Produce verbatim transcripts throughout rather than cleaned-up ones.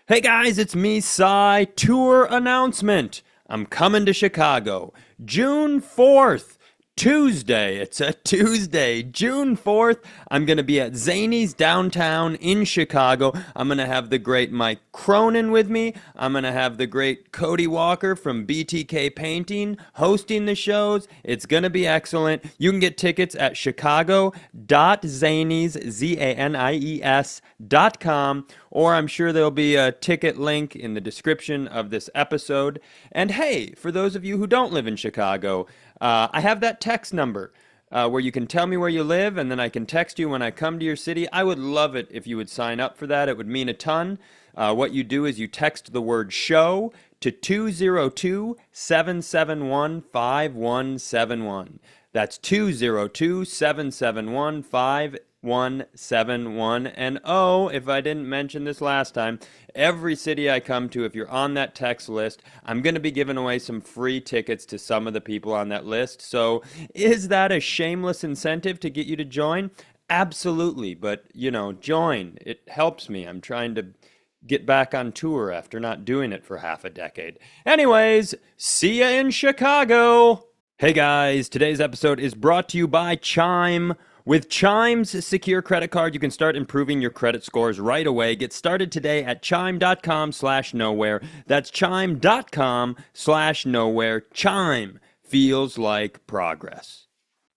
Hey guys, it's me, Cy. Tour announcement. I'm coming to Chicago. June fourth. Tuesday. It's a Tuesday, June fourth. I'm going to be at Zany's downtown in Chicago. I'm going to have the great Mike Cronin with me. I'm going to have the great Cody Walker from B T K Painting hosting the shows. It's going to be excellent. You can get tickets at chicago dot zanies, Z A N I E S dot com, or I'm sure there'll be a ticket link in the description of this episode. And hey, for those of you who don't live in Chicago, Uh, I have that text number uh, where you can tell me where you live, and then I can text you when I come to your city. I would love it if you would sign up for that. It would mean a ton. Uh, what you do is you text the word show to two zero two, seven seven one, five one seven one. That's two zero two, seven seven one, five one seven one. And oh, if I didn't mention this last time, every city I come to, if you're on that text list, I'm going to be giving away some free tickets to some of the people on that list. So is that a shameless incentive to get you to join? Absolutely. But, you know, join. It helps me. I'm trying to get back on tour after not doing it for half a decade. Anyways, see ya in Chicago. Hey guys, today's episode is brought to you by Chime. With Chime's secure credit card, you can start improving your credit scores right away. Get started today at chime.com slash nowhere. That's chime.com slash nowhere. Chime feels like progress.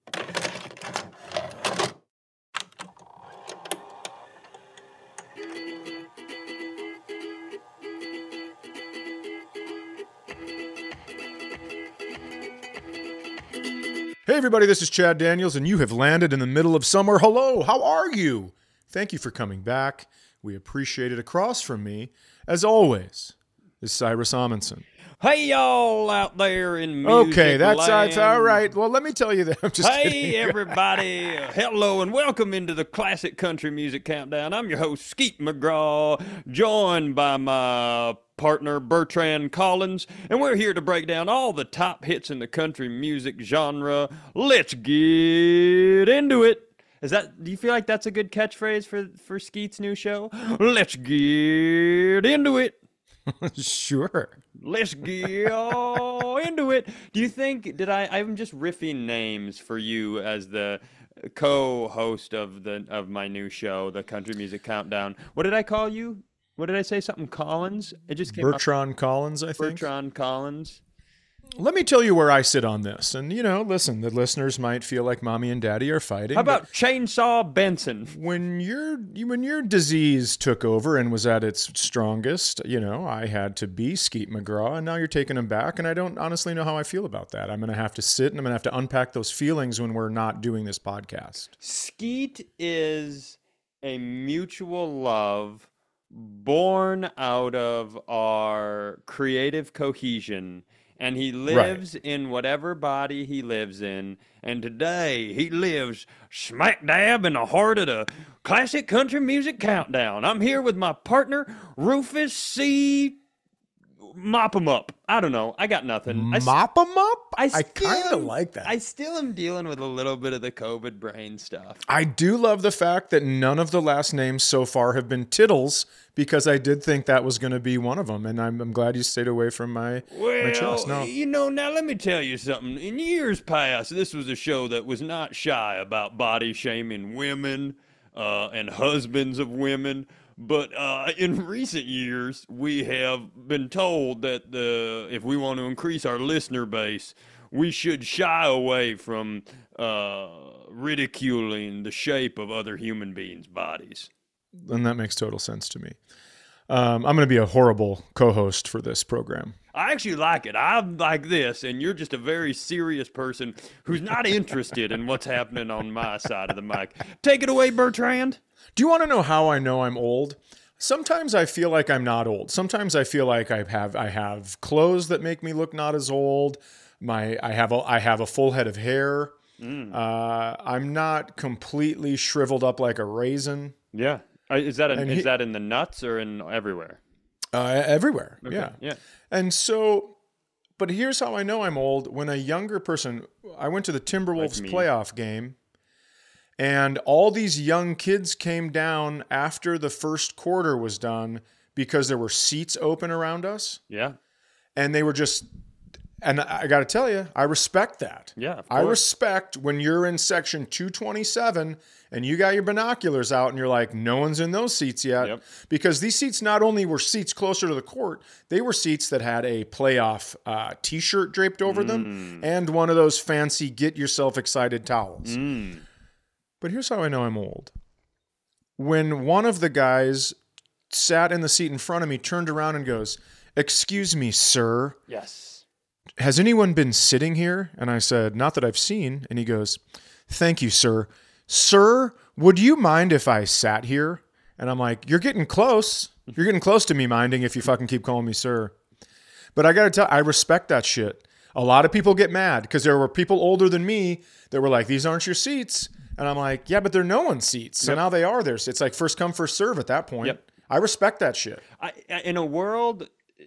Hey everybody, this is Chad Daniels, and you have landed in the middle of somewhere. Hello, how are you? Thank you for coming back. We appreciate it. Across from me, as always, is Cyrus Amundsen. Hey y'all out there in music Okay, that's, land. that's all right. Well, let me tell you that. I'm just Hey kidding. everybody, hello and welcome into the Classic Country Music Countdown. I'm your host, Skeet McGraw, joined by my partner, Bertrand Collins, and we're here to break down all the top hits in the country music genre. Let's get into it. Is that, do you feel like that's a good catchphrase for, for Skeet's new show? Let's get into it. Sure. Let's get all into it. Do you think, did I, I'm just riffing names for you as the co-host of the of my new show, the Country Music Countdown. What did I call you? What did I say? Something Collins? It just came Bertrand up. Collins, I think. Bertrand Collins. Let me tell you where I sit on this. And, you know, listen, the listeners might feel like mommy and daddy are fighting. How about Chainsaw Benson? When your when your disease took over and was at its strongest, you know, I had to be Skeet McGraw, and now you're taking him back, and I don't honestly know how I feel about that. I'm going to have to sit and I'm going to have to unpack those feelings when we're not doing this podcast. Skeet is a mutual love born out of our creative cohesion. And he lives right. in whatever body he lives in. And today he lives smack dab in the heart of the Classic Country Music Countdown. I'm here with my partner, Rufus C. Mop 'em up. I don't know. I got nothing. I Mop 'em up? I, I kind of like that. I still am dealing with a little bit of the COVID brain stuff. I do love the fact that none of the last names so far have been Tittles, because I did think that was going to be one of them, and I'm, I'm glad you stayed away from my, well, my choice. No. You know, now let me tell you something. In years past, this was a show that was not shy about body shaming women uh, and husbands of women. But uh, in recent years, we have been told that the if we want to increase our listener base, we should shy away from uh, ridiculing the shape of other human beings' bodies. And that makes total sense to me. Um, I'm going to be a horrible co-host for this program. I actually like it. I'm like this, and you're just a very serious person who's not interested in what's happening on my side of the mic. Take it away, Bertrand. Do you want to know how I know I'm old? Sometimes I feel like I'm not old. Sometimes I feel like I have I have clothes that make me look not as old. My I have a I have a full head of hair. Mm. Uh, I'm not completely shriveled up like a raisin. Yeah. Is that in, he, is that in the nuts or in everywhere? Uh, everywhere. Okay. Yeah. Yeah. And so, but here's how I know I'm old. When a younger person, I went to the Timberwolves like playoff game, and all these young kids came down after the first quarter was done because there were seats open around us, Yeah. and they were just. And I got to tell you, I respect that. Yeah, of I course. respect when you're in section two twenty-seven and you got your binoculars out and you're like, no one's in those seats yet. Yep. Because these seats not only were seats closer to the court, they were seats that had a playoff uh, T-shirt draped over Mm. them and one of those fancy get yourself excited towels. Mm. But here's how I know I'm old. When one of the guys sat in the seat in front of me, turned around and goes, "Excuse me, sir. Yes. Has anyone been sitting here?" And I said, "Not that I've seen." And he goes, "Thank you, sir. Sir, would you mind if I sat here?" And I'm like, "You're getting close. You're getting close to me minding if you fucking keep calling me sir." But I got to tell, I respect that shit. A lot of people get mad because there were people older than me that were like, "These aren't your seats." And I'm like, "Yeah, but they're no one's seats." So Yep. now they are theirs. It's like first come, first serve at that point. Yep. I respect that shit. I, in a world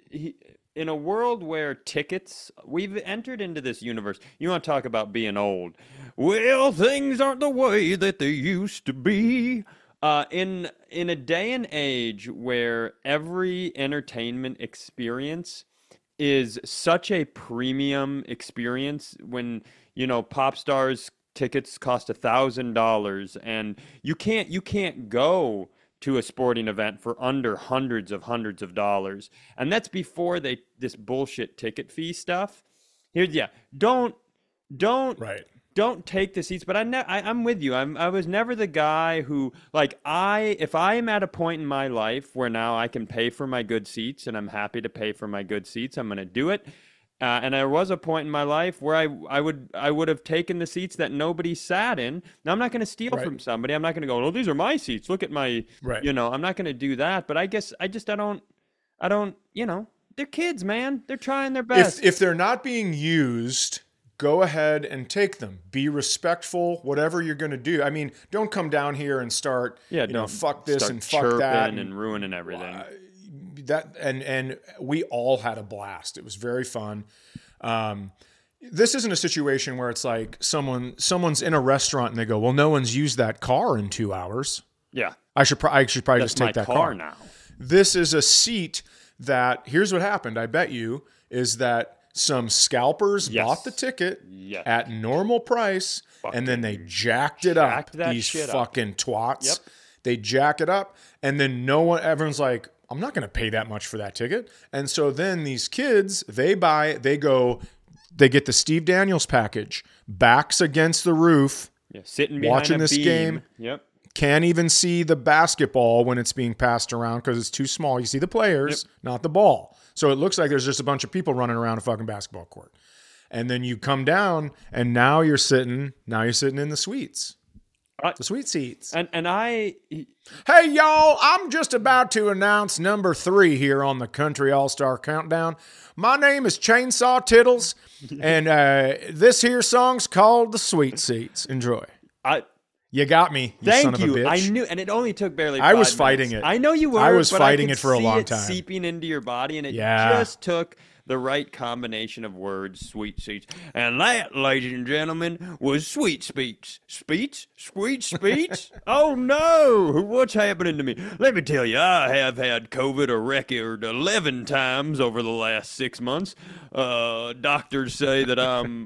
in a world where tickets, we've entered into this universe. You want to talk about being old? Well, things aren't the way that they used to be. Uh, in in a day and age where every entertainment experience is such a premium experience, when you know pop stars tickets cost a thousand dollars, and you can't you can't go to a sporting event for under hundreds of hundreds of dollars. And that's before they this bullshit ticket fee stuff. Here, yeah, don't don't Right. don't take the seats. But I, ne- I I'm with you. I'm I was never the guy who, like, I if I am at a point in my life where now I can pay for my good seats and I'm happy to pay for my good seats, I'm gonna do it. Uh, and there was a point in my life where I, I would I would have taken the seats that nobody sat in. Now, I'm not going to steal Right. from somebody. I'm not going to go, "Oh, these are my seats. Look at my," Right. you know, I'm not going to do that. But I guess I just I don't I don't you know they're kids, man. They're trying their best. If if they're not being used, go ahead and take them. Be respectful, whatever you're going to do. I mean, don't come down here and start, yeah, you know, don't fuck this start and fuck chirping that. and, And, ruining everything. that and and we all had a blast. It was very fun. Um, this isn't a situation where it's like someone someone's in a restaurant and they go, "Well, no one's used that car in two hours. Yeah, I should pro- I should probably that's just take my that car, car." now. This is a seat that, here's what happened, I bet you, is that some scalpers Yes. bought the ticket Yes. at normal price and then they jacked it Jacked up. that These shit up. fucking twats. Yep. They jack it up and then no one, everyone's like, "I'm not going to pay that much for that ticket." And so then these kids, they buy, they go, they get the Steve Daniels package, backs against the roof, Yeah, sitting behind watching a this beam. game. Yep. Can't even see the basketball when it's being passed around because it's too small. You see the players, not the ball. So it looks like there's just a bunch of people running around a fucking basketball court. And then you come down and now you're sitting, now you're sitting in the suites. I- The sweet seats. And and I Hey, y'all, I'm just about to announce number three here on the Country All-Star Countdown. My name is Chainsaw Tittles, and uh, this here song's called The Sweet Seats. Enjoy. I You got me, you son Thank of you. a bitch. I knew, and it only took barely. I was five fighting minutes. it. I know you were. I was but fighting I it could for a see long it time. seeping into your body, and it Yeah. just took the right combination of words. Sweet seats, and that, ladies and gentlemen, was sweet speech. Speech, sweet speech. Oh no! What's happening to me? Let me tell you, I have had COVID a record eleven times over the last six months. Uh, doctors say that I'm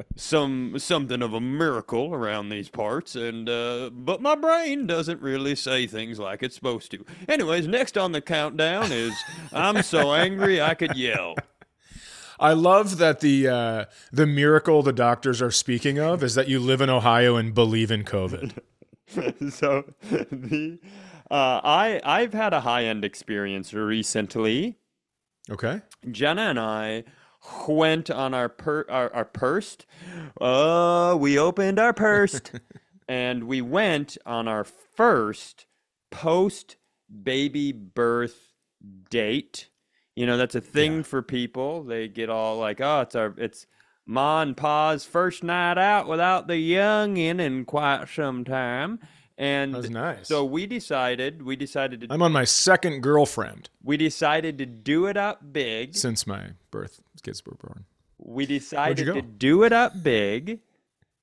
some something of a miracle around these parts, and uh, but my brain doesn't really say things like it's supposed to. Anyways, next on the countdown is "I'm so angry I could yell." I love that the uh, the miracle the doctors are speaking of is that you live in Ohio and believe in COVID. So the uh, I I've had a high end experience recently. Okay. Jenna and I went on our per our, our pursed. Uh, we opened our pursed, and we went on our first post baby birth date. You know, that's a thing Yeah. for people. They get all like, "Oh, it's our it's Ma and Pa's first night out without the youngin' in quite some time." And That was nice. so we decided we decided to I'm on my second girlfriend we decided to do it up big. since my birth kids were born. We decided go? to do it up big,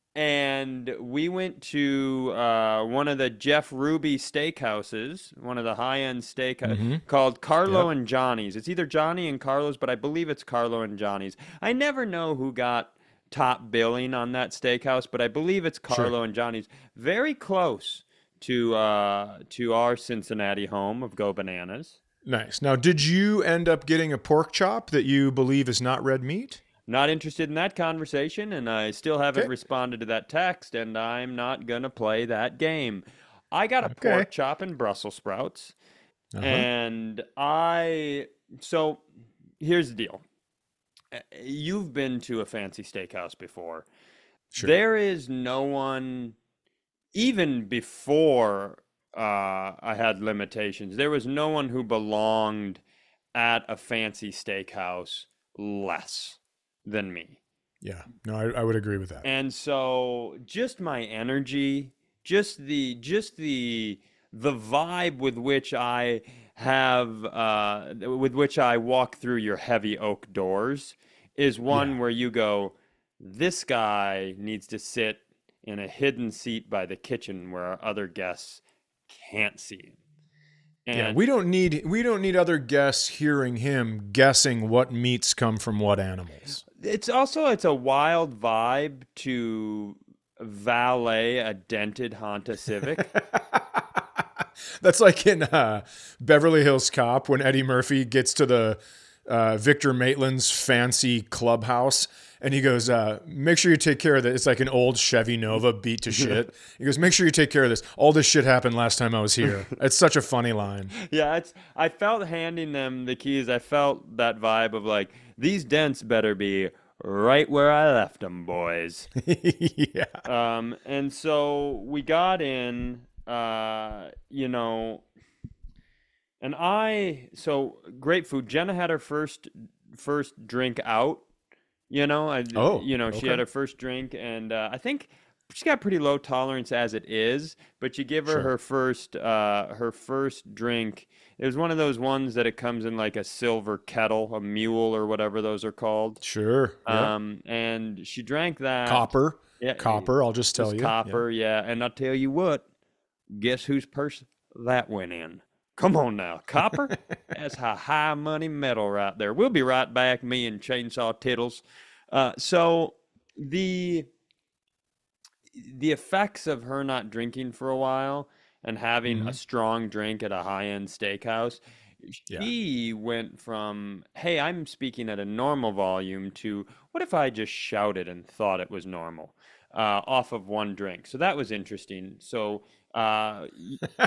and we went to uh, one of the Jeff Ruby steakhouses, one of the high-end steak Mm-hmm. called Carlo Yep. and Johnny's. It's either Johnny and Carlo's, but I believe it's Carlo and Johnny's. I never know who got top billing on that steakhouse, but I believe it's Sure. Carlo and Johnny's. Very close to uh, to our Cincinnati home of Go Bananas. Nice. Now, did you end up getting a pork chop that you believe is not red meat? Not interested in that conversation, and I still haven't Okay. responded to that text, and I'm not gonna play that game. I got a Okay. pork chop and Brussels sprouts, Uh-huh. and I so here's the deal. Uh, You've been to a fancy steakhouse before. Sure. There is no one, even before uh, I had limitations, there was no one who belonged at a fancy steakhouse less than me. Yeah. No, I, I would agree with that. And so just my energy, just the just the the vibe with which I have uh with which I walk through your heavy oak doors is one Yeah. where you go, this guy needs to sit in a hidden seat by the kitchen where our other guests can't see him. Yeah, And we don't need we don't need other guests hearing him guessing what meats come from what animals. it's also it's a wild vibe to valet a dented Honda Civic. That's like in uh, Beverly Hills Cop when Eddie Murphy gets to the uh, Victor Maitland's fancy clubhouse and he goes, uh, make sure you take care of that. It's like an old Chevy Nova beat to shit. He goes, make sure you take care of this. All this shit happened last time I was here. It's such a funny line. Yeah, it's I felt handing them the keys. I felt that vibe of like these dents better be right where I left them, boys. Yeah. Um, and so we got in, uh, you know, and I so great food. Jenna had her first first drink out. You know, I Oh, you know she had okay. her first drink, and uh, I think she's got pretty low tolerance as it is. But you give her Sure. her first uh, her first drink. It was one of those ones that it comes in like a silver kettle, a mule or whatever those are called. Sure. Yep. Um, and she drank that. Copper. Yeah, it Copper, I'll just tell was you. Yeah. copper. Yeah, and I'll tell you what. Guess whose purse that went in? Come on now, copper. That's a high money metal right there. We'll be right back, me and Chainsaw Tittles. Uh, so the the effects of her not drinking for a while and having a Mhm. strong drink at a high-end steakhouse, Yeah. she went from, hey, I'm speaking at a normal volume to what if I just shouted and thought it was normal uh, off of one drink. So that was interesting. So uh, y-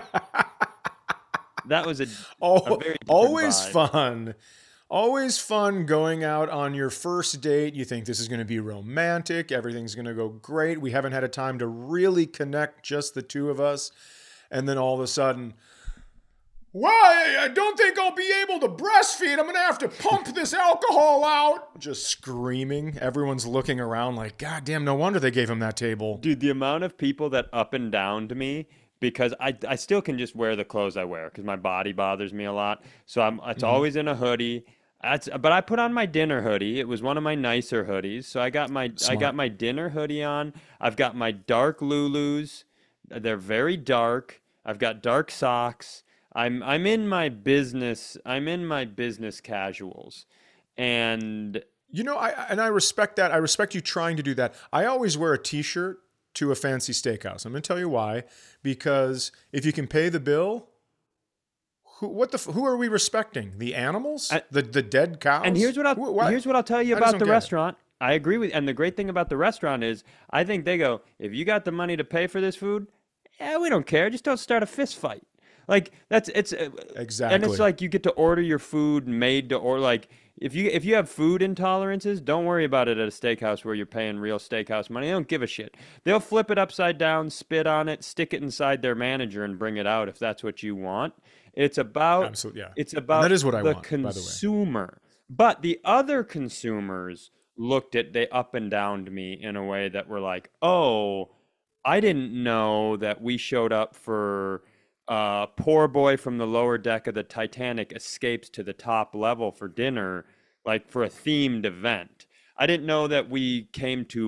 that was a, a Oh, very different always vibe. fun. Always fun going out on your first date. You think this is going to be romantic. Everything's going to go great. We haven't had a time to really connect, just the two of us. And then all of a sudden, well, I I don't think I'll be able to breastfeed. I'm going to have to pump this alcohol out. Just screaming. Everyone's looking around like, God damn, no wonder they gave him that table. Dude, the amount of people that up and downed me because I, I still can just wear the clothes I wear because my body bothers me a lot. So I'm it's Mhm. always in a hoodie. That's but I put on my dinner hoodie. It was one of my nicer hoodies. So I got my I got Smart. my dinner hoodie on. I've got my dark Lulus. They're very dark. I've got dark socks. I'm I'm in my business. I'm in my business casuals. And You know, I and I respect that. I respect you trying to do that. I always wear a t-shirt to a fancy steakhouse. I'm going to tell you why. Because if you can pay the bill, who what the f- who are we respecting? The animals? I, The the dead cows? And here's what I'll Who, what? here's what I'll tell you I just about don't the get it. restaurant. I agree with, and the great thing about the restaurant is, I think they go, if you got the money to pay for this food, yeah, we don't care. Just don't start a fist fight. Like that's it's, uh, and it's Exactly. like you get to order your food made to or like if you if you have food intolerances, don't worry about it at a steakhouse where you're paying real steakhouse money. They don't give a shit. They'll flip it upside down, spit on it, stick it inside their manager, and bring it out if that's what you want. It's about Absolutely, yeah. it's And that about is what I the want, by the way. consumer. But the other consumers looked at they up and downed me in a way that were like, "Oh, I didn't know that we showed up for uh poor boy from the lower deck of the Titanic escapes to the top level for dinner, like for a themed event. I didn't know that we came to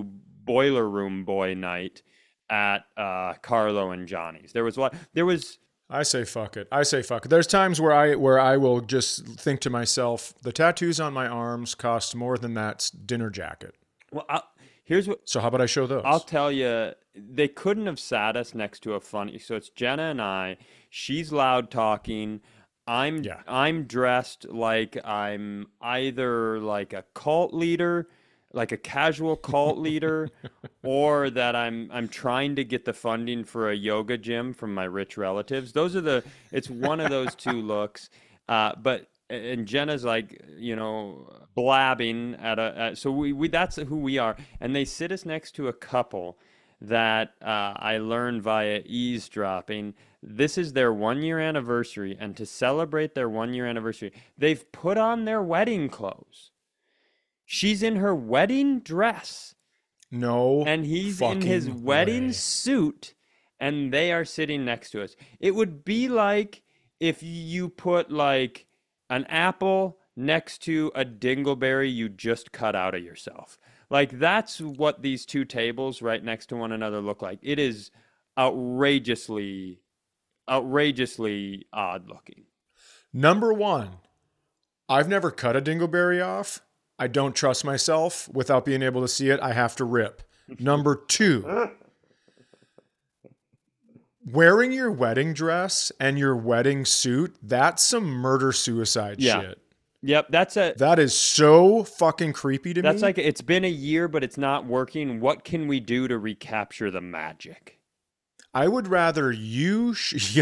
boiler room boy night at uh, Carlo and Johnny's. There was what there was. I say fuck it. I say fuck it. There's times where I where I will just think to myself, the tattoos on my arms cost more than that dinner jacket. Well, I'll, here's what. So how about I show those? I'll tell you, they couldn't have sat us next to a funny. So it's Jenna and I. She's loud talking. I'm Yeah. I'm dressed like I'm either like a cult leader, like a casual cult leader, or that I'm I'm trying to get the funding for a yoga gym from my rich relatives. Those are the it's one of those two looks. Uh, but and Jenna's like, you know, blabbing at a at, so we, we that's who we are. And they sit us next to a couple that uh, I learned via eavesdropping. This is their one year anniversary, and to celebrate their one year anniversary, they've put on their wedding clothes. She's in her wedding dress, No. and he's in his fucking wedding way. suit, and they are sitting next to us. It would be like if you put like an apple next to a dingleberry you just cut out of yourself. Like that's what these two tables right next to one another look like. It is outrageously, outrageously odd looking. Number one, I've never cut a dingleberry off. I don't trust myself. Without being able to see it, I have to rip. Number two, wearing your wedding dress and your wedding suit, that's some murder-suicide Yeah. shit. Yep, that's a That is so fucking creepy to that's me. like it's been a year, but it's not working. What can we do to recapture the magic? I would rather you sh-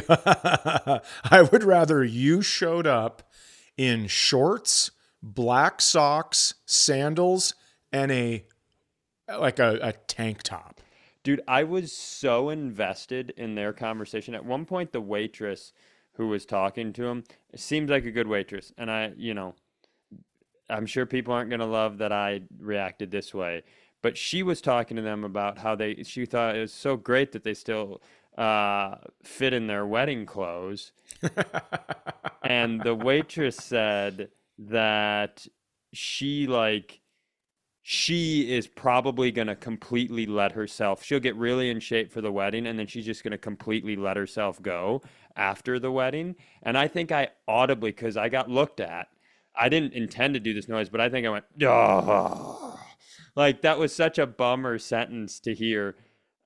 I would rather you showed up in shorts, black socks, sandals, and a like a, a tank top. Dude, I was so invested in their conversation. At one point, the waitress who was talking to him seems like a good waitress. And I, you know, I'm sure people aren't going to love that I reacted this way. But she was talking to them about how they, she thought it was so great that they still uh, fit in their wedding clothes. And the waitress said that she, like, she is probably going to completely let herself, she'll get really in shape for the wedding, and then she's just going to completely let herself go after the wedding. And I think I audibly, because I got looked at, I didn't intend to do this noise, but I think I went, oh. Like that was such a bummer sentence to hear.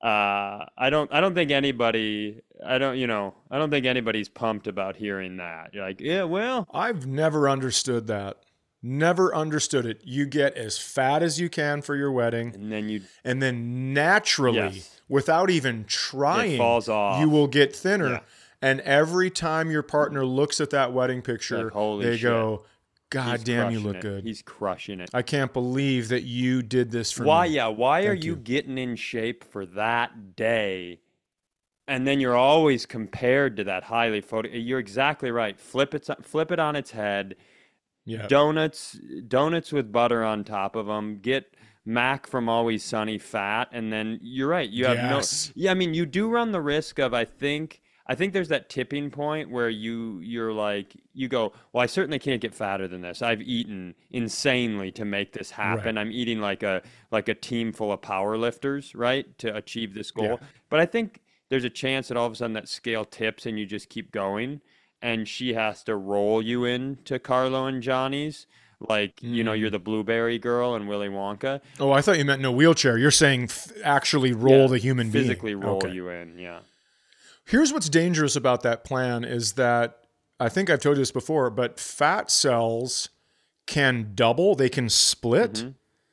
Uh, I don't, I don't think anybody, I don't, you know, I don't think anybody's pumped about hearing that. You're like, yeah, well, I've never understood that. Never understood it. You get as fat as you can for your wedding, and then you, and then naturally, Yes. without even trying, falls off. you will get thinner. Yeah. And every time your partner looks at that wedding picture, Like, holy they shit. go, God he's damn, you crushing look it. good. He's crushing it. I can't believe that you did this for Why, me. yeah, why are Thank you you. getting in shape for that day? And then you're always compared to that highly photo. You're exactly right. Flip it, flip it on its head. Yeah. Donuts, donuts with butter on top of them. Get Mac from Always Sunny fat, and then you're right. You have Yes. no. Yeah, I mean, you do run the risk of. I think. I think there's that tipping point where you you're like you go. Well, I certainly can't get fatter than this. I've eaten insanely to make this happen. Right. I'm eating like a like a team full of power lifters, right, to achieve this goal. Yeah. But I think there's a chance that all of a sudden that scale tips and you just keep going. And she has to roll you into Carlo and Johnny's, like you know you're the blueberry girl and Willy Wonka. Oh, I thought you meant no wheelchair. You're saying f- actually roll Yeah, the human being. physically roll Okay. you in. Yeah, Here's what's dangerous about that plan is that I think I've told you this before, but fat cells can double, they can split, Mm-hmm.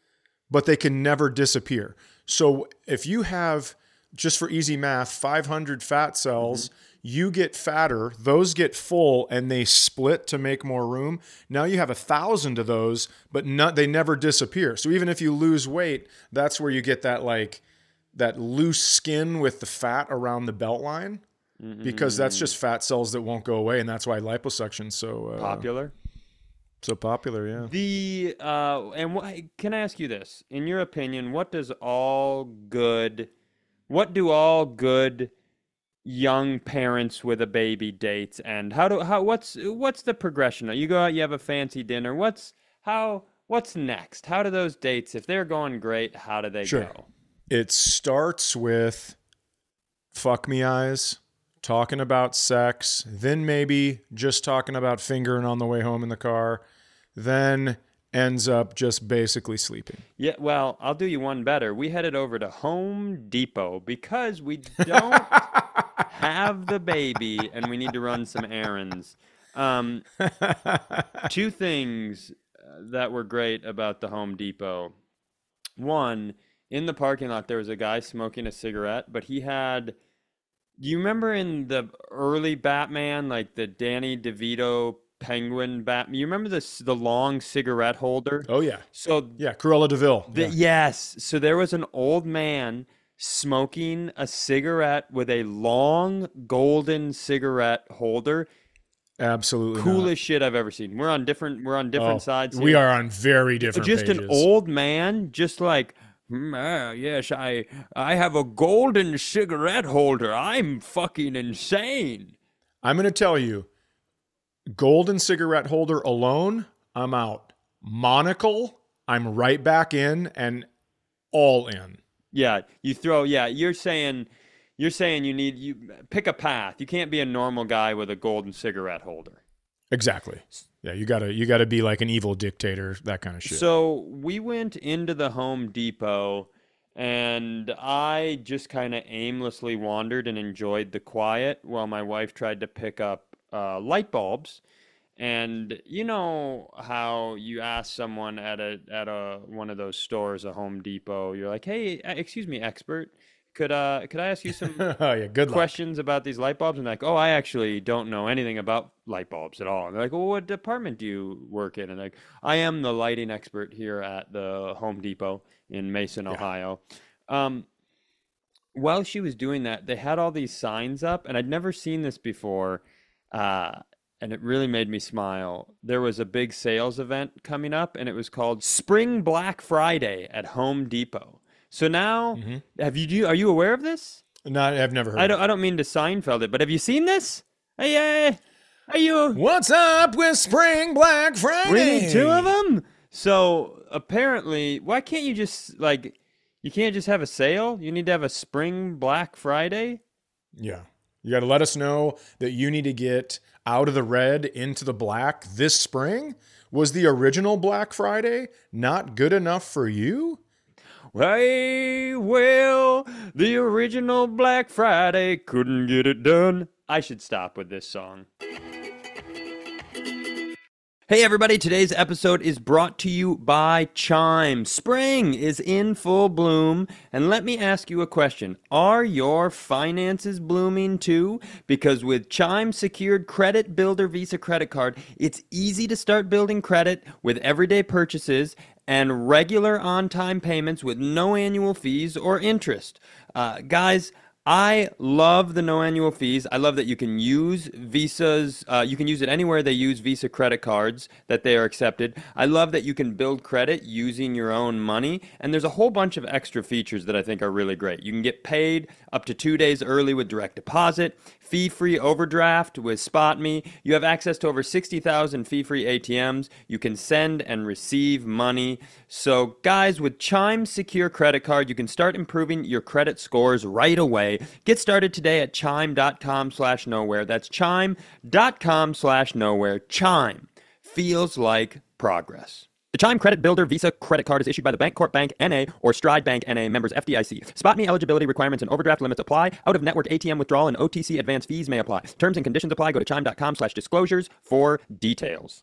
but they can never disappear. So if you have, just for easy math, five hundred fat cells, Mm-hmm. you get fatter, those get full and they split to make more room. Now you have a thousand of those, but not, they never disappear. So even if you lose weight, that's where you get that like that loose skin with the fat around the belt line, because that's just fat cells that won't go away, and that's why liposuction's so uh, popular. so popular. Yeah. The uh, and what can I ask you this? In your opinion, what does all good, what do all good young parents with a baby dates, and how do how what's what's the progression? You go out, you have a fancy dinner. What's how what's next? How do those dates, if they're going great, how do they Sure. go? It starts with fuck me eyes, talking about sex, then maybe just talking about fingering on the way home in the car, then ends up just basically sleeping. Yeah, well, I'll do you one better. We headed over to Home Depot because we don't have the baby and we need to run some errands. Um, two things uh, that were great about the Home Depot. One, in the parking lot, there was a guy smoking a cigarette, but he had. Do you remember in the early Batman, like the Danny DeVito Penguin Batman? You remember this the long cigarette holder? Oh, yeah. So Yeah, Cruella DeVille. the, Yeah. yes, so there was an old man smoking a cigarette with a long golden cigarette holder. Absolutely not. Coolest shit I've ever seen. We're on different we're on different Oh, sides we here. are on very different Just pages. an old man, just like, "Hmm, ah, yes, I I have a golden cigarette holder. I'm fucking insane." I'm going to tell you, golden cigarette holder alone, I'm out. Monocle, I'm right back in and all in. Yeah, you throw. Yeah, you're saying, you're saying you need you pick a path. You can't be a normal guy with a golden cigarette holder. Exactly. Yeah, you gotta you gotta be like an evil dictator, that kind of shit. So we went into the Home Depot, and I just kind of aimlessly wandered and enjoyed the quiet while my wife tried to pick up uh, light bulbs. And you know how you ask someone at a at a one of those stores, a Home Depot, you're like, "Hey, uh, excuse me, expert, could uh could I ask you some Oh yeah, good luck. questions about these light bulbs?" And they're like, "Oh, I actually don't know anything about light bulbs at all." And they're like, "Well, what department do you work in?" And they're like, "I am the lighting expert here at the Home Depot in Mason, Ohio." Um, while she was doing that, they had all these signs up, and I'd never seen this before. Uh, and it really made me smile. There was a big sales event coming up, and it was called Spring Black Friday at Home Depot. So now, Mhm. have you do? Are you aware of this? No, I've never heard I of don't. I don't mean to Seinfeld it, but have you seen this? Hey, hey, are you? it. What's up with Spring Black Friday? We need two of them. So apparently, why can't you just like? You can't just have a sale. You need to have a Spring Black Friday. Yeah. You got to let us know that you need to get out of the red into the black this spring. Was the original Black Friday not good enough for you? Hey, well, the original Black Friday couldn't get it done. I should stop with this song. Hey everybody, today's episode is brought to you by Chime. Spring is in full bloom, and let me ask you a question. Are your finances blooming too? Because with Chime Secured Credit Builder Visa Credit Card, it's easy to start building credit with everyday purchases and regular on-time payments with no annual fees or interest. Uh, guys, I love the no annual fees. I love that you can use Visas. Uh, you can use it anywhere they use Visa credit cards that they are accepted. I love that you can build credit using your own money. And there's a whole bunch of extra features that I think are really great. You can get paid up to two days early with direct deposit, fee-free overdraft with SpotMe. You have access to over sixty thousand fee-free A T Ms. You can send and receive money. So guys, with Chime Secure Credit Card, you can start improving your credit scores right away. Get started today at chime.com slash nowhere. That's chime.com slash nowhere. Chime feels like progress. The Chime Credit Builder Visa Credit Card is issued by the Bancorp Bank N A or Stride Bank N A, members F D I C. SpotMe eligibility requirements and overdraft limits apply. Out-of-network A T M withdrawal and O T C advance fees may apply. Terms and conditions apply. Go to chime.com slash disclosures for details.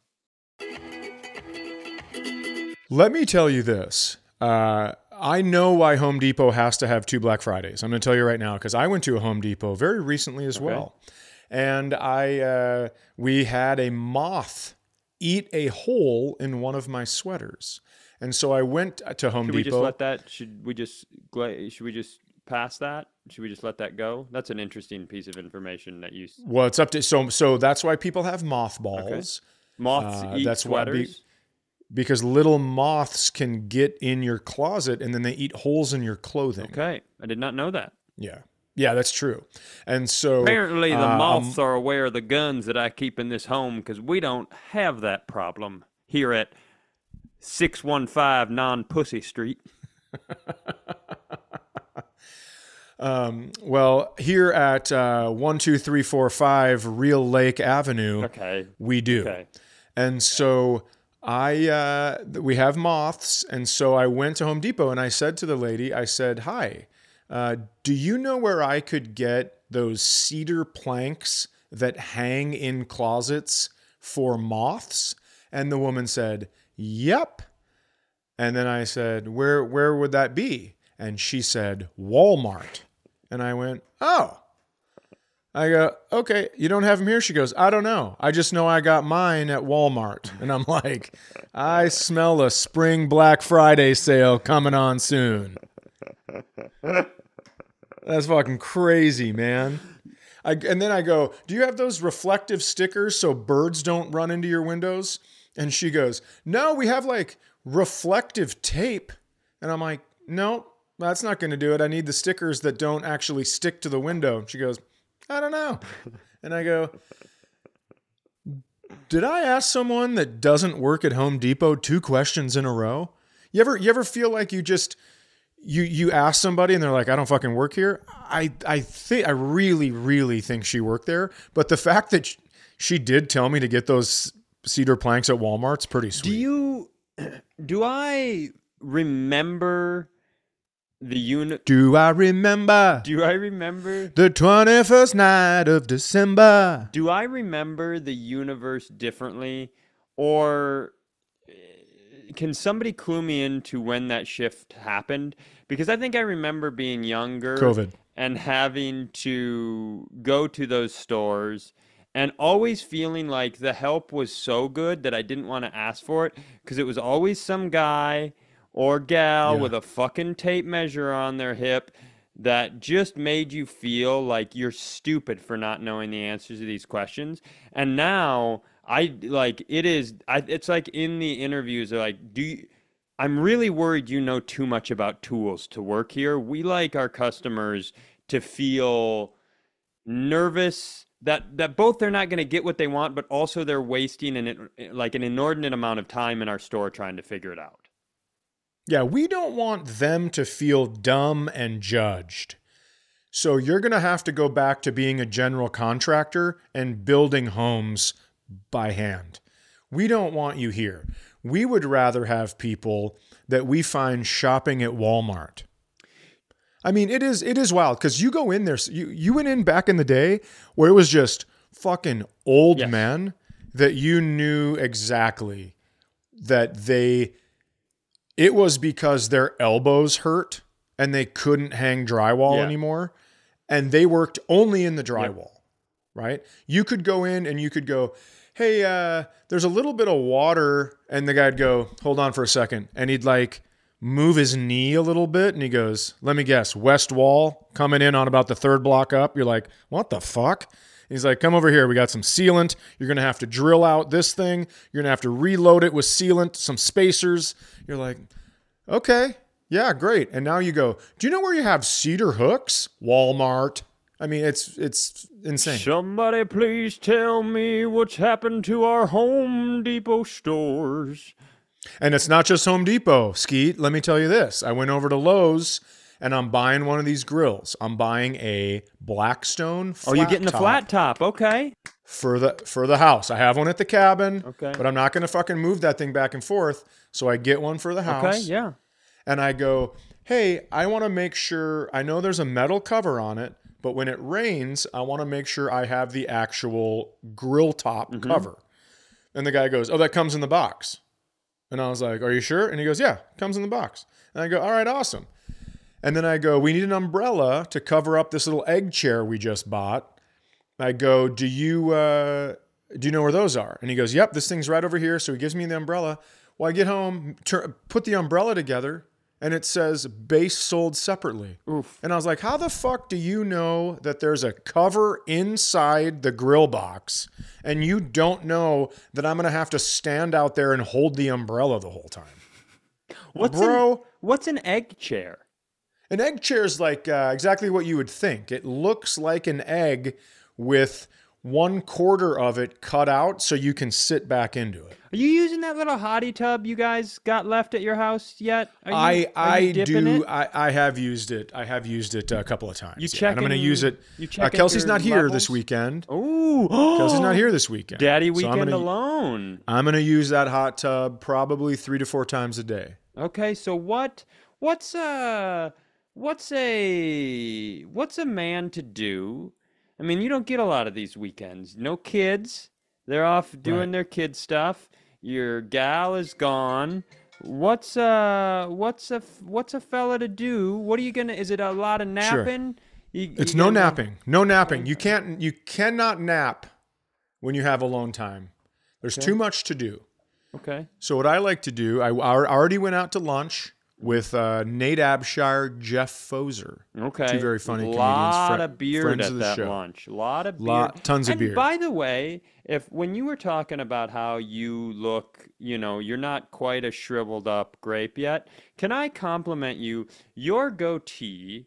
Let me tell you this. Uh, I know why Home Depot has to have two Black Fridays. I'm going to tell you right now because I went to a Home Depot very recently as Okay. well. And I uh, we had a moth eat a hole in one of my sweaters. And so I went to Home Should we Depot. just let that, should we just, gla- should we just pass that? Should we just let that go? That's an interesting piece of information that you, s- Well, it's up to so so that's why people have mothballs. moths Uh, eat that's why be- sweaters? Because little moths can get in your closet and then they eat holes in your clothing. Okay, I did not know that. Yeah. Yeah, that's true. And so Apparently, the uh, moths are aware of the guns that I keep in this home because we don't have that problem here at six one five Non Pussy Street. Um, well, here at uh, one two three four five Real Lake Avenue, Okay. we do. Okay. And so I uh, we have moths, and so I went to Home Depot and I said to the lady, I said, "Hi, uh, do you know where I could get those cedar planks that hang in closets for moths?" And the woman said, "Yep." And then I said, "Where where would that be?" And she said, "Walmart." And I went, "Oh." I go, "Okay, you don't have them here?" She goes, "I don't know. I just know I got mine at Walmart." And I'm like, I smell a spring Black Friday sale coming on soon. That's fucking crazy, man. I, and then I go, "Do you have those reflective stickers so birds don't run into your windows?" And she goes, "No, we have like reflective tape." And I'm like, "No, that's not going to do it. I need the stickers that don't actually stick to the window." And she goes, "I don't know." And I go, "Did I ask someone that doesn't work at Home Depot two questions in a row?" You ever you ever feel like you just you you ask somebody and they're like, "I don't fucking work here"? I I think I really really think she worked there, but the fact that she did tell me to get those cedar planks at Walmart's pretty sweet. Do you do I remember the unit? Do I remember Do I remember? the twenty-first night of December? Do I remember the universe differently, or can somebody clue me into when that shift happened? Because I think I remember being younger, COVID. and having to go to those stores and always feeling like the help was so good that I didn't want to ask for it because it was always some guy or gal Yeah. with a fucking tape measure on their hip that just made you feel like you're stupid for not knowing the answers to these questions. And now I like it is I it's like in the interviews they're like, do you I'm really worried you know too much about tools to work here. We like our customers to feel nervous that that both they're not going to get what they want, but also they're wasting an like an inordinate amount of time in our store trying to figure it out. Yeah, we don't want them to feel dumb and judged. So you're going to have to go back to being a general contractor and building homes by hand. We don't want you here. We would rather have people that we find shopping at Walmart. I mean, it is it is wild because you go in there. You you went in back in the day where it was just fucking old Yes. men that you knew exactly that they. It was because their elbows hurt and they couldn't hang drywall Yeah. anymore, and they worked only in the drywall. Right? You could go in and you could go, "Hey, uh, there's a little bit of water," and the guy'd go, "Hold on for a second," and he'd like move his knee a little bit, and he goes, "Let me guess, west wall coming in on about the third block up." You're like, "What the fuck?" And he's like, "Come over here. We got some sealant. You're gonna have to drill out this thing. You're gonna have to reload it with sealant, some spacers." You're like, "Okay, yeah, great." And now you go, "Do you know where you have cedar hooks?" Walmart. I mean, it's it's insane. Somebody please tell me what's happened to our Home Depot stores. And it's not just Home Depot, Skeet. Let me tell you this. I went over to Lowe's and I'm buying one of these grills. I'm buying a Blackstone flat Oh, you're getting the top flat top. Okay. for the for the house. I have one at the cabin, Okay. but I'm not going to fucking move that thing back and forth. So I get one for the house. Okay, yeah. And I go, "Hey, I want to make sure, I know there's a metal cover on it, but when it rains, I want to make sure I have the actual grill top Mm-hmm. cover." And the guy goes, "Oh, that comes in the box." And I was like, "Are you sure?" And he goes, "Yeah, it comes in the box." And I go, "All right, awesome." And then I go, "We need an umbrella to cover up this little egg chair we just bought." I go, "Do you uh, do you know where those are?" And he goes, "Yep, this thing's right over here." So he gives me the umbrella. Well, I get home, tur- put the umbrella together, and it says base sold separately. Oof. And I was like, "How the fuck do you know that there's a cover inside the grill box and you don't know that I'm going to have to stand out there and hold the umbrella the whole time?" What's Bro. An, what's an egg chair? An egg chair is like uh, exactly what you would think. It looks like an egg with one quarter of it cut out so you can sit back into it. Are you using that little hottie tub you guys got left at your house yet? Are you, I are I you dipping do it? I, I have used it. I have used it a couple of times. You yeah. And I'm going to checking- use it. you Uh, checking Kelsey's your not here levels? this weekend. Ooh. Kelsey's not here this weekend. Daddy So I'm weekend gonna- alone. I'm going to use that hot tub probably three to four times a day. Okay, so what what's a what's a what's a man to do? I mean, you don't get a lot of these weekends. No kids. They're off doing Right. their kid stuff. Your gal is gone. What's uh what's a f- what's a fella to do? What are you gonna is it a lot of napping? You, It's you no gonna- napping. No napping. You can't you cannot nap when you have alone time. There's too much to do. Okay. So what I like to do, I al- already went out to lunch with uh, Nate Abshire, Jeff Foser. Okay. Two very funny comedians, lot fri- of beard friends at of the that show. lunch. A lot of beard. Lot- tons of and beard. by the way, if when you were talking about how you look, you know, you're not quite a shriveled up grape yet, can I compliment you? Your goatee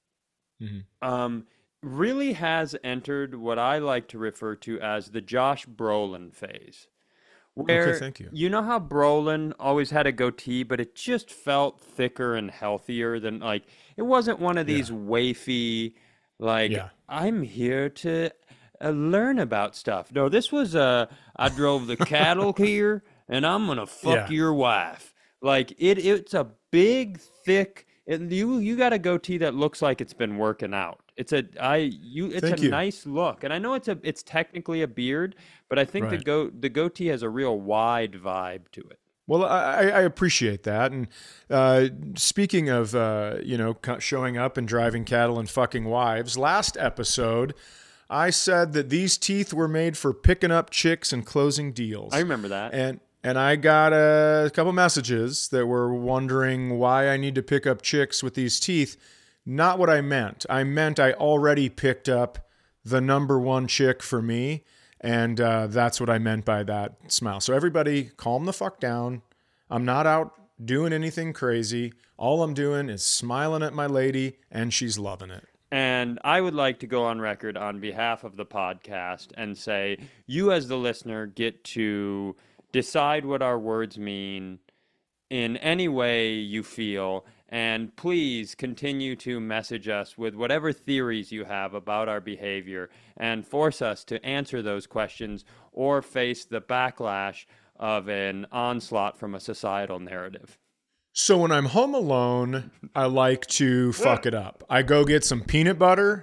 Mm-hmm. um, really has entered what I like to refer to as the Josh Brolin phase. Where thank you. you know how Brolin always had a goatee, but it just felt thicker and healthier than like it wasn't one of these wafy, like Yeah. I'm here to uh, learn about stuff. No, this was uh, I drove the cattle here, and I'm gonna fuck Yeah. your wife. Like it, it's a big, thick. It, you you got a goatee that looks like it's been working out. It's a I you. It's Thank a you. nice look, and I know it's a it's technically a beard, but I think the Right. go the goatee has a real wide vibe to it. Well, I, I appreciate that. And uh, speaking of, uh, you know, co- showing up and driving cattle and fucking wives, last episode, I said that these teeth were made for picking up chicks and closing deals. I remember that. And and I got a couple messages that were wondering why I need to pick up chicks with these teeth. Not what I meant. I meant I already picked up the number one chick for me. And uh, that's what I meant by that smile. So everybody calm the fuck down. I'm not out doing anything crazy. All I'm doing is smiling at my lady, and she's loving it. And I would like to go on record on behalf of the podcast and say, you as the listener get to decide what our words mean in any way you feel. And please continue to message us with whatever theories you have about our behavior and force us to answer those questions or face the backlash of an onslaught from a societal narrative. So when I'm home alone, I like to fuck it up. I go get some peanut butter.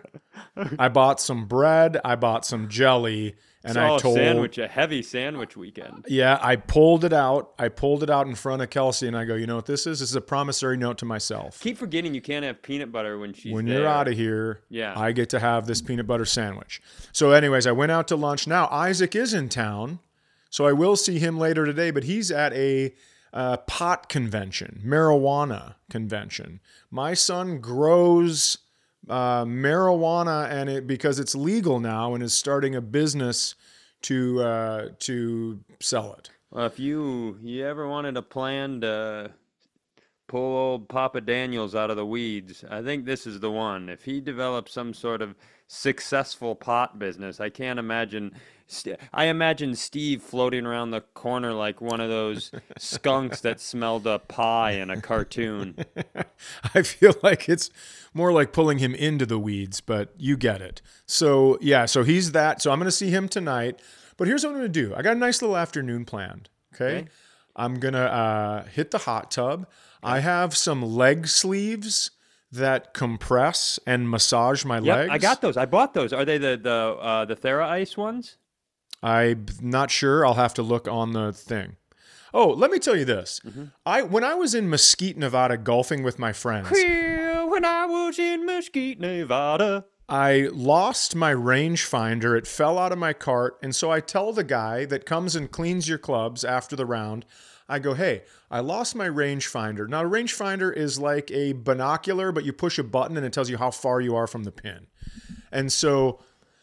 I bought some bread. I bought some jelly. And It's all I a told, sandwich, a heavy sandwich weekend. yeah, I pulled it out. I pulled it out in front of Kelsey, and I go, you know what this is? This is a promissory note to myself. Keep forgetting you can't have peanut butter when she's When there. you're out of here, Yeah. I get to have this peanut butter sandwich. So, anyways, I went out to lunch. Now Isaac is in town, so I will see him later today. But he's at a uh, pot convention, marijuana convention. My son grows uh, marijuana, and it because it's legal now, and is starting a business to uh, to sell it. Well, if you you ever wanted a plan to pull old Papa Daniels out of the weeds, I think this is the one. If he develops some sort of successful pot business, I can't imagine. St- I imagine Steve floating around the corner like one of those skunks that smelled a pie in a cartoon. I feel like it's more like pulling him into the weeds, but you get it. So, yeah, so he's that. So I'm going to see him tonight. But here's what I'm going to do. I got a nice little afternoon planned. Okay. Okay. I'm going to uh, hit the hot tub. I have some leg sleeves that compress and massage my Yep, legs. I got those. I bought those. Are they the the uh, the Thera Ice ones? I'm not sure. I'll have to look on the thing. Oh, let me tell you this. Mm-hmm. I when I was in Mesquite, Nevada, golfing with my friends, Well, when I was in Mesquite, Nevada. I lost my rangefinder. It fell out of my cart. And so I tell the guy that comes and cleans your clubs after the round, I go, hey, I lost my rangefinder. Now, a rangefinder is like a binocular, but you push a button and it tells you how far you are from the pin. And so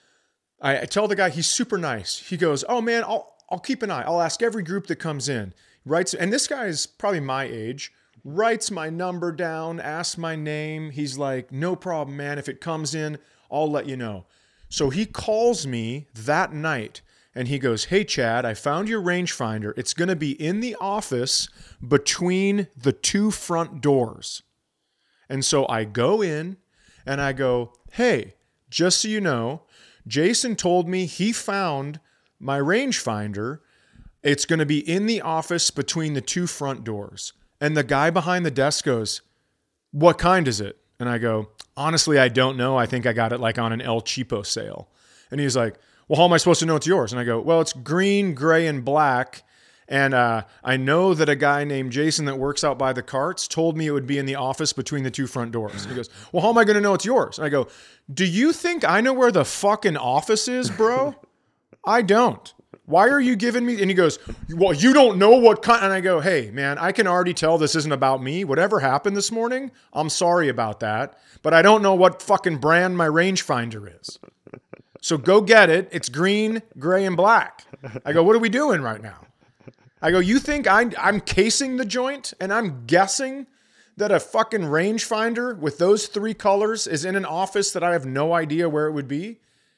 I, I tell the guy, he's super nice. He goes, oh, man, I'll, I'll keep an eye. I'll ask every group that comes in. Writes, and this guy is probably my age. Writes my number down, asks my name. He's like, no problem, man. If it comes in, I'll let you know. So he calls me that night and he goes, "Hey, Chad, I found your rangefinder. It's going to be in the office between the two front doors." And so I go in and I go, "Hey, just so you know, Jason told me he found my rangefinder. It's going to be in the office between the two front doors." And the guy behind the desk goes, "What kind is it?" And I go, "Honestly, I don't know. I think I got it like on an El Cheapo sale." And he's like, "Well, how am I supposed to know it's yours?" And I go, "Well, it's green, gray, and black. And uh, I know that a guy named Jason that works out by the carts told me it would be in the office between the two front doors." And he goes, "Well, how am I going to know it's yours?" And I go, "Do you think I know where the fucking office is, bro? I don't. Why are you giving me?" And he goes, "Well, you don't know what kind." And I go, "Hey, man, I can already tell this isn't about me. Whatever happened this morning, I'm sorry about that. But I don't know what fucking brand my rangefinder is. So go get it. It's green, gray, and black." I go, "What are we doing right now?" I go, "You think I, I'm casing the joint and I'm guessing that a fucking rangefinder with those three colors is in an office that I have no idea where it would be?"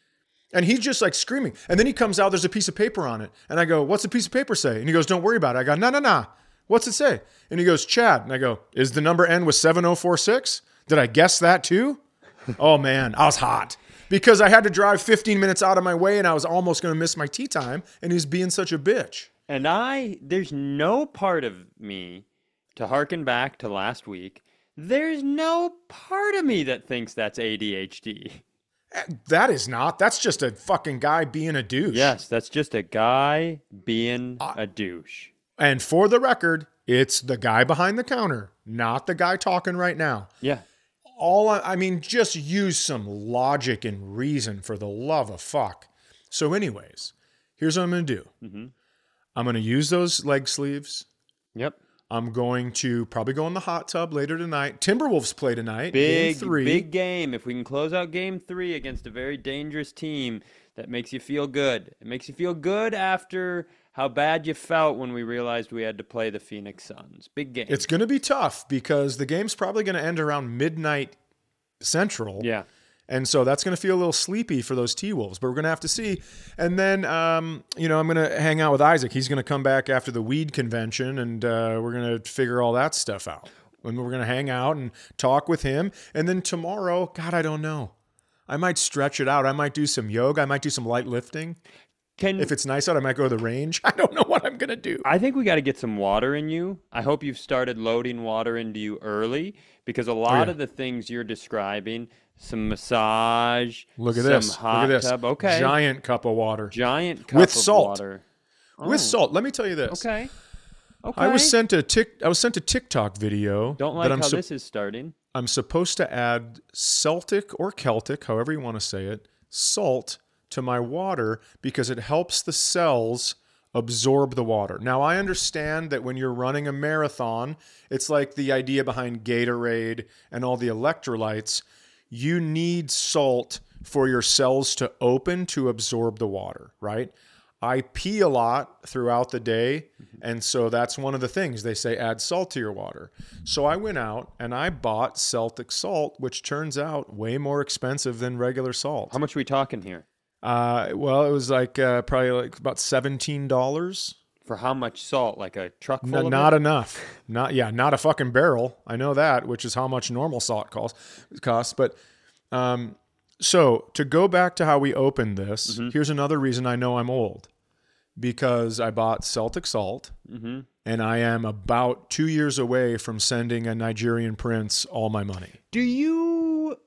And he's just like screaming. And then he comes out, there's a piece of paper on it. And I go, "What's the piece of paper say?" And he goes, "Don't worry about it." I go, "No, no, no. What's it say?" And he goes, "Chad." And I go, "Is the number end with seven oh four six? Did I guess that too?" Oh man, I was hot. Because I had to drive fifteen minutes out of my way and I was almost going to miss my tea time. And he's being such a bitch. And I, there's no part of me, to harken back to last week, there's no part of me that thinks that's A D H D. That is not. That's just a fucking guy being a douche. Yes, that's just a guy being Uh, a douche. And for the record, it's the guy behind the counter, not the guy talking right now. Yeah. All I, I mean, just use some logic and reason, for the love of fuck. So anyways, here's what I'm going to do. Mm-hmm. I'm going to use those leg sleeves. Yep. I'm going to probably go in the hot tub later tonight. Timberwolves play tonight. Big, game three. big game. If we can close out game three against a very dangerous team, that makes you feel good. It makes you feel good after how bad you felt when we realized we had to play the Phoenix Suns. Big game. It's going to be tough because the game's probably going to end around midnight Central. Yeah. And so that's going to feel a little sleepy for those T-Wolves, but we're going to have to see. And then, um, you know, I'm going to hang out with Isaac. He's going to come back after the weed convention, and uh, we're going to figure all that stuff out. And we're going to hang out and talk with him. And then tomorrow, God, I don't know. I might stretch it out. I might do some yoga. I might do some light lifting. Can If it's nice out, I might go to the range. I don't know what I'm going to do. I think we got to get some water in you. I hope you've started loading water into you early, because a lot yeah. of the things you're describing, some massage, Look at some this. hot Look at this. tub, okay, Giant cup of water. giant cup With of salt. water. Oh, With salt. Let me tell you this. Okay. Okay. I was sent a tic, I was sent a TikTok video. Don't like that I'm how sup- this is starting. I'm supposed to add Celtic or Celtic, however you want to say it, salt to my water because it helps the cells absorb the water. Now, I understand that when you're running a marathon, it's like the idea behind Gatorade and all the electrolytes. You need salt for your cells to open to absorb the water, right? I pee a lot throughout the day, and so that's one of the things they say, add salt to your water. So I went out and I bought Celtic salt, which turns out way more expensive than regular salt. How much are we talking here? Uh, well, it was like uh, probably like about seventeen dollars. For how much salt? Like a truck full N- of not it? enough. Not yeah, not a fucking barrel. I know that, which is how much normal salt costs. Costs, but um, so to go back to how we opened this, Mm-hmm. here's another reason I know I'm old, because I bought Celtic salt, Mm-hmm. and I am about two years away from sending a Nigerian prince all my money. Do you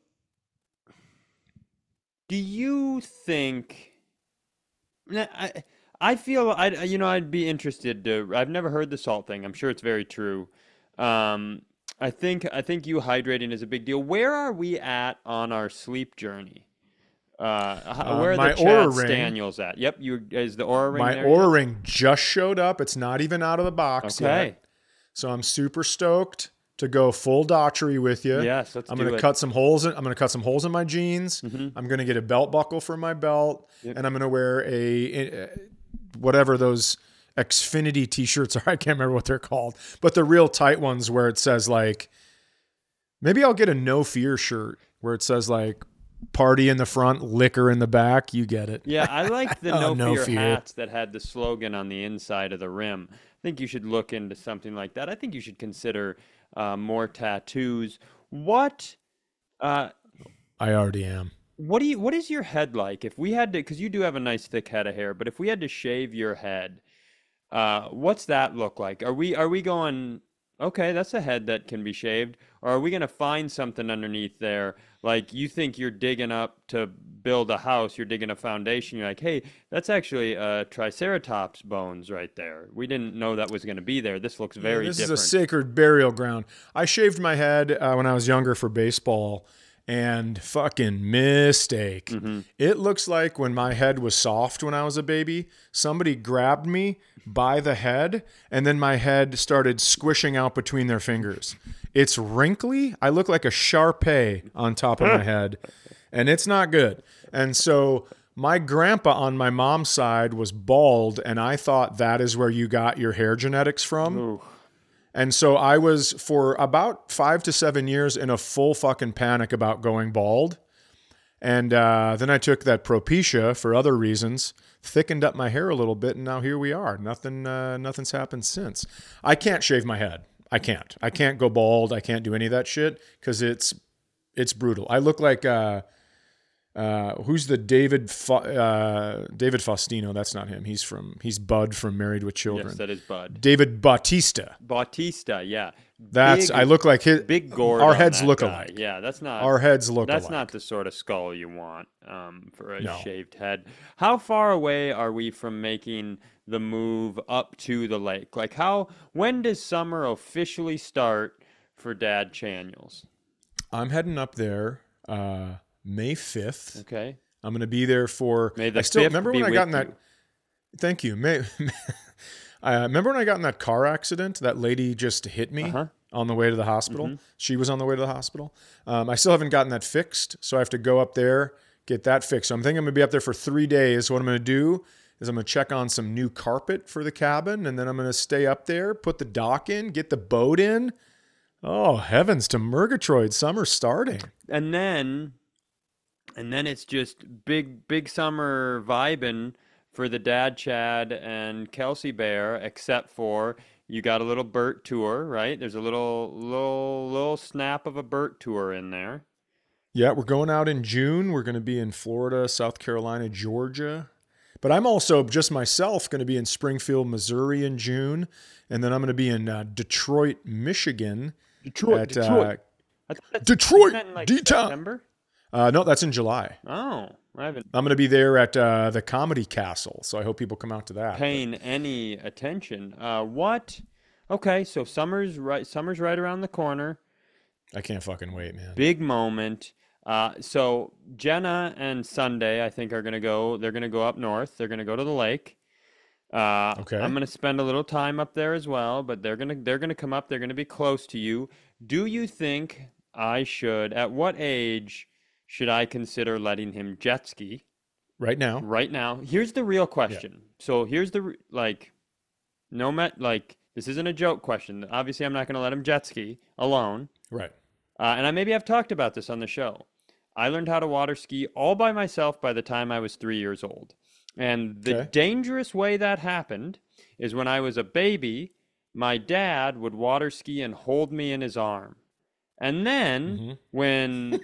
do you think? Nah, I I feel I you know I'd be interested to. I've never heard the salt thing. I'm sure it's very true. Um, I think I think you hydrating is a big deal. Where are we at on our sleep journey? Uh, h- Uh, where are my the Chad Oura Ring- Staniels at? Yep, you is the Aura ring My there Oura yet? Ring just showed up. It's not even out of the box Okay. yet. So I'm super stoked to go full Daughtry with you. Yes, let's I'm do gonna it. cut some holes in. I'm gonna cut some holes in my jeans. Mhm. I'm gonna get a belt buckle for my belt, Yep. and I'm gonna wear a, a whatever those Xfinity T-shirts are. I can't remember what they're called, but the real tight ones where it says like, maybe I'll get a no fear shirt where it says like, party in the front, liquor in the back. You get it. Yeah, I like the Oh, no, no fear, fear. hats that had the slogan on the inside of the rim. I think you should look into something like that. I think you should consider uh, more tattoos. What uh, I already am. what do you what is your head like? If we had to, because you do have a nice thick head of hair, but if we had to shave your head, uh, what's that look like? Are we are we going, okay, that's a head that can be shaved, or are we gonna find something underneath there? Like you think you're digging up to build a house, you're digging a foundation, you're like, hey, that's actually uh triceratops bones right there. We didn't know that was gonna be there. This looks Yeah, very this different. is a sacred burial ground. I shaved my head uh, when I was younger for baseball, and fucking mistake. Mm-hmm. It looks like when my head was soft when I was a baby, somebody grabbed me by the head, and then my head started squishing out between their fingers. It's wrinkly. I look like a Shar-Pei on top of my head, and it's not good. And so my grandpa on my mom's side was bald, and I thought that is where you got your hair genetics from. Ooh. And so I was for about five to seven years in a full fucking panic about going bald. And uh, then I took that Propecia for other reasons, thickened up my hair a little bit, and now here we are. Nothing, uh, nothing's happened since. I can't shave my head. I can't. I can't go bald. I can't do any of that shit because it's it's brutal. I look like uh, uh, who's the David Fa- uh, David Faustino? That's not him. He's from he's Bud from Married with Children. Yes, that is Bud. David Bautista. Bautista, yeah. That's Big, I look like his big gourd. Our on heads that look guy. alike. Yeah, that's not Our heads look That's alike. not the sort of skull you want um, for a No. shaved head. How far away are we from making the move up to the lake? Like how when does summer officially start for Dad Chaniels? I'm heading up there uh, May fifth. Okay. I'm going to be there for. May the I still fifth remember be when I with got in that. you. Thank you. May. I remember when I got in that car accident. That lady just hit me Uh-huh. on the way to the hospital. Mm-hmm. She was on the way to the hospital. Um, I still haven't gotten that fixed, so I have to go up there get that fixed. So I'm thinking I'm going to be up there for three days. What I'm going to do is I'm going to check on some new carpet for the cabin, and then I'm going to stay up there, put the dock in, get the boat in. Oh heavens to Murgatroyd! Summer's starting. And then and then it's just big big summer vibing for the Dad Chad and Kelsey Bear, except for you got a little Burt tour, right? There's a little little little snap of a Burt tour in there. Yeah, we're going out in June. We're going to be in Florida, South Carolina, Georgia. But I'm also just myself going to be in Springfield, Missouri in June. And then I'm going to be in uh, Detroit, Michigan. Detroit, at, Detroit. Uh, I thought that's Detroit, in, like, D-Town. September? Uh, no, that's in July. Oh, I haven't I'm going to be there at uh, the Comedy Castle. So I hope people come out to that. paying any attention. Uh, what? Okay, so summer's right. Summer's right around the corner. I can't fucking wait, man. Big moment. Uh, so Jenna and Sunday, I think, are gonna go. They're gonna go up north. They're gonna go to the lake. Uh, Okay. I'm gonna spend a little time up there as well. But they're gonna they're gonna come up. They're gonna be close to you. Do you think I should? At what age should I consider letting him jet ski? Right now. Right now, here's the real question. So here's the re- like, no met like this isn't a joke question. Obviously, I'm not gonna let him jet ski alone. Right. Uh, and I maybe I've talked about this on the show. I learned how to water ski all by myself by the time I was three years old. And the Okay. dangerous way that happened is when I was a baby, my dad would water ski and hold me in his arm. And then Mhm. when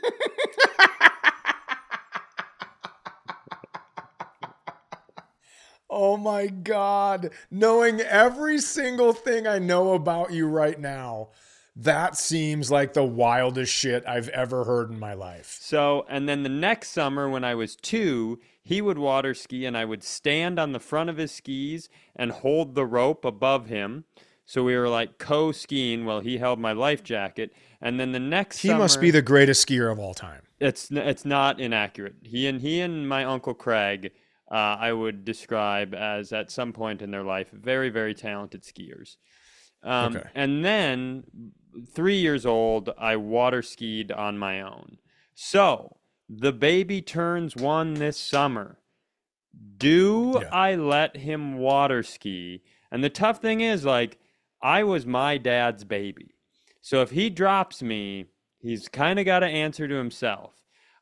Oh my God. Knowing every single thing I know about you right now, that seems like the wildest shit I've ever heard in my life. So, and then the next summer when I was two, he would water ski and I would stand on the front of his skis and hold the rope above him. So we were like co-skiing while he held my life jacket. And then the next He summer, must be the greatest skier of all time. it's n- it's not inaccurate. He and he and my uncle Craig, uh, I would describe as at some point in their life very very talented skiers. Um, Okay. And then three years old, I water skied on my own. So the baby turns one this summer. Do Yeah. I let him water ski? And the tough thing is, like, I was my dad's baby. So if he drops me, he's kind of got to answer to himself.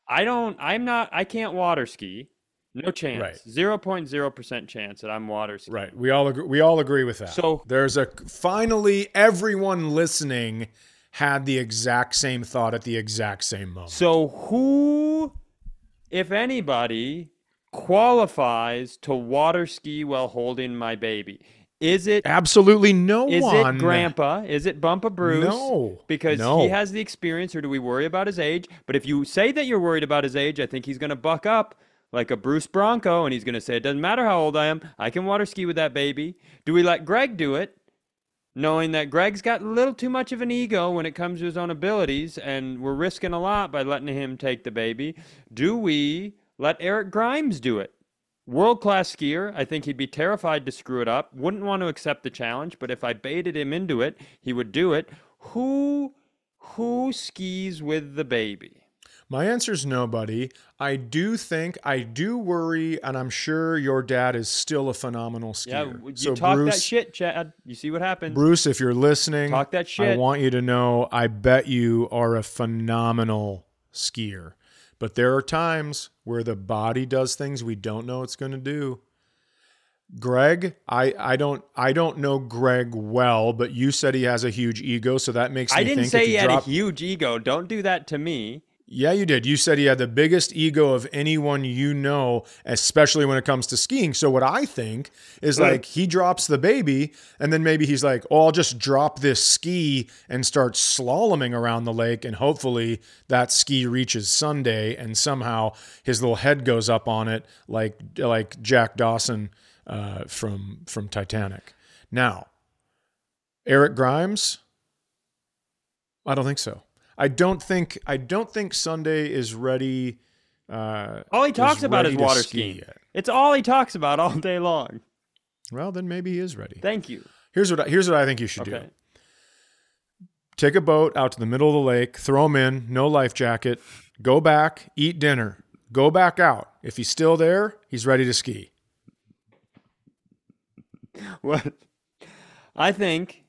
I don't, I'm not, I can't water ski. No Right. chance. zero point zero percent chance that I'm water Right. skiing. We all agree, we all agree with that. So, There's a finally everyone listening had the exact same thought at the exact same moment. so who, if anybody, qualifies to water ski while holding my baby? Is it Absolutely no is one. it Grandpa? Is it Bumpa Bruce? No. Because No. he has the experience, or do we worry about his age? But if you say that you're worried about his age, I think he's going to buck up like a Bruce Bronco, and he's going to say, it doesn't matter how old I am, I can water ski with that baby. Do we let Greg do it, knowing that Greg's got a little too much of an ego when it comes to his own abilities, and we're risking a lot by letting him take the baby? Do we let Eric Grimes do it? World-class skier. I think he'd be terrified to screw it up. Wouldn't want to accept the challenge, but if I baited him into it, he would do it. Who who skis with the baby? My answer is nobody. I do think, I do worry, and I'm sure your dad is still a phenomenal Yeah, skier. you so talk Bruce, that shit, Chad. You see what happens. Bruce, if you're listening, Talk that I shit. want you to know I bet you are a phenomenal skier. But there are times where the body does things we don't know it's going to do. Greg, I, I don't I don't know Greg well, but you said he has a huge ego, so that makes me I didn't think say if he you had drop, a huge ego. Don't do that to me. Yeah, you did. You said he had the biggest ego of anyone you know, especially when it comes to skiing. So what I think is like he drops the baby and then maybe he's like, oh, I'll just drop this ski and start slaloming around the lake. And hopefully that ski reaches Sunday and somehow his little head goes up on it like, like Jack Dawson uh, from, from Titanic. Now, Eric Grimes, I don't think so. I don't think I don't think Sunday is ready. Uh, All he talks is about is ready to water ski skiing. yet. It's all he talks about all day long. Well, then maybe he is ready. Thank you. Here's what I, here's what I think you should Okay. do. Take a boat out to the middle of the lake, throw him in, no life jacket, go back, eat dinner, go back out. If he's still there, he's ready to ski. What? I think,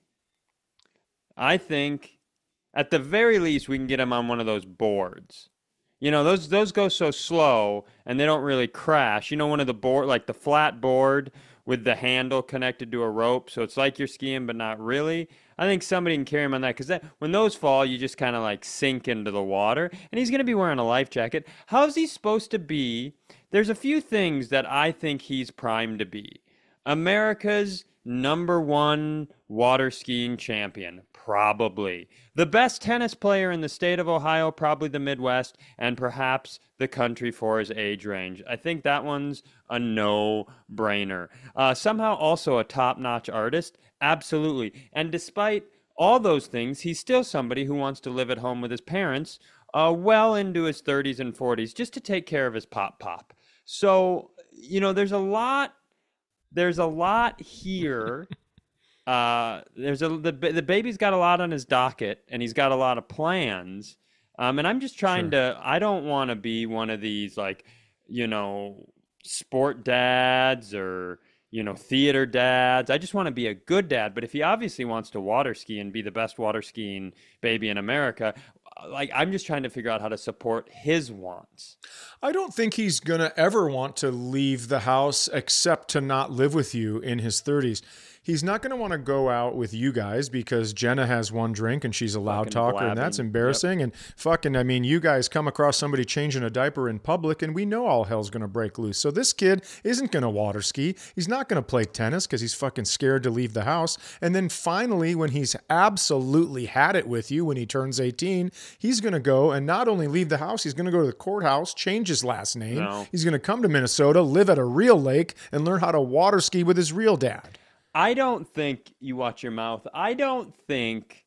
I think, at the very least, we can get him on one of those boards. You know, those those go so slow and they don't really crash. You know, one of the board, like the flat board with the handle connected to a rope, so it's like you're skiing, but not really. I think somebody can carry him on that because when those fall, you just kind of like sink into the water. And he's going to be wearing a life jacket. How's he supposed to be? There's a few things that I think he's primed to be. America's number one water skiing champion, probably. The best tennis player in the state of Ohio, probably the Midwest, and perhaps the country for his age range. I think that one's a no-brainer. Uh, somehow also a top-notch artist, absolutely. And despite all those things, he's still somebody who wants to live at home with his parents uh, well into his thirties and forties just to take care of his pop-pop. So, you know, there's a lot There's a lot here. Uh, there's a the the baby's got a lot on his docket, and he's got a lot of plans. Um, and I'm just trying Sure. to. I don't want to be one of these like, you know, sport dads or you know theater dads. I just want to be a good dad. But if he obviously wants to water ski and be the best water skiing baby in America, like I'm just trying to figure out how to support his wants. I don't think he's going to ever want to leave the house except to not live with you in his thirties. He's not going to want to go out with you guys because Jenna has one drink and she's a loud Fucking talker and that's blabbing. embarrassing. And fucking, I mean, you guys come across somebody changing a diaper in public and we know all hell's going to break loose. So this kid isn't going to water ski. He's not going to play tennis because he's fucking scared to leave the house. And then finally, when he's absolutely had it with you, when he turns eighteen, he's going to go and not only leave the house, he's going to go to the courthouse, change his last name. No. He's going to come to Minnesota, live at a real lake and learn how to water ski with his real dad. I don't think you watch your mouth. I don't think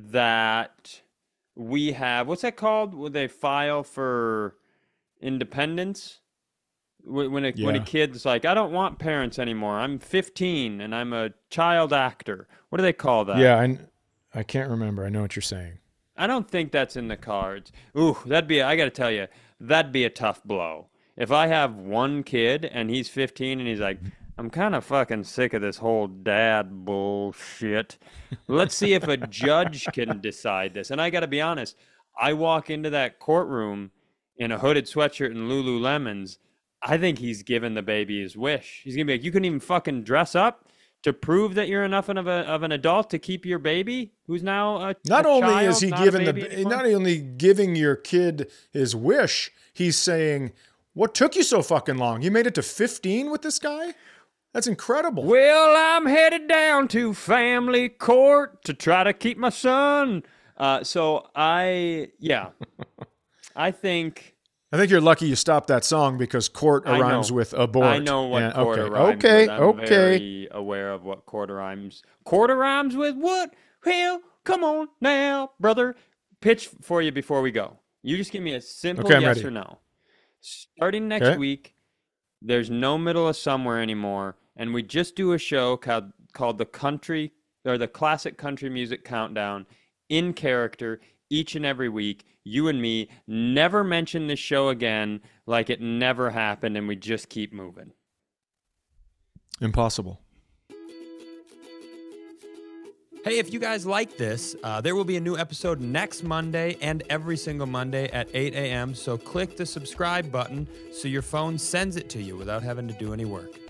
that we have what's that called? When they file for independence? When when a when a Yeah. kid's like, I don't want parents anymore. I'm fifteen and I'm a child actor. What do they call that? Yeah, I, I can't remember. I know what you're saying. I don't think that's in the cards. Ooh, that'd be, I got to tell you, that'd be a tough blow. If I have one kid and he's fifteen and he's like, I'm kind of fucking sick of this whole dad bullshit. Let's see if a judge can decide this. And I got to be honest, I walk into that courtroom in a hooded sweatshirt and Lululemons, I think he's given the baby his wish. He's gonna be like, you couldn't even fucking dress up to prove that you're enough of a of an adult to keep your baby, who's now a not a only child, is he not a giving the baby anymore. not only giving your kid his wish, he's saying, "What took you so fucking long? You made it to fifteen with this guy? That's incredible." Well, I'm headed down to family court to try to keep my son. Uh, so I, yeah, I think. I think you're lucky you stopped that song because court I rhymes know. with abort. I know what Yeah, quarter okay. rhymes Okay, with. I'm okay. very aware of what quarter rhymes. Quarter rhymes with what? Hell, come on now, brother. Pitch for you before we go. You just give me a simple Okay, I'm yes ready. or no. Starting next Okay. week, there's no middle of somewhere anymore, and we just do a show called called the country or the classic country music countdown in character each and every week. You and me never mention this show again, like it never happened, and we just keep moving. Impossible. Hey, if you guys like this, uh, there will be a new episode next Monday and every single Monday at eight a.m. So click the subscribe button so your phone sends it to you without having to do any work.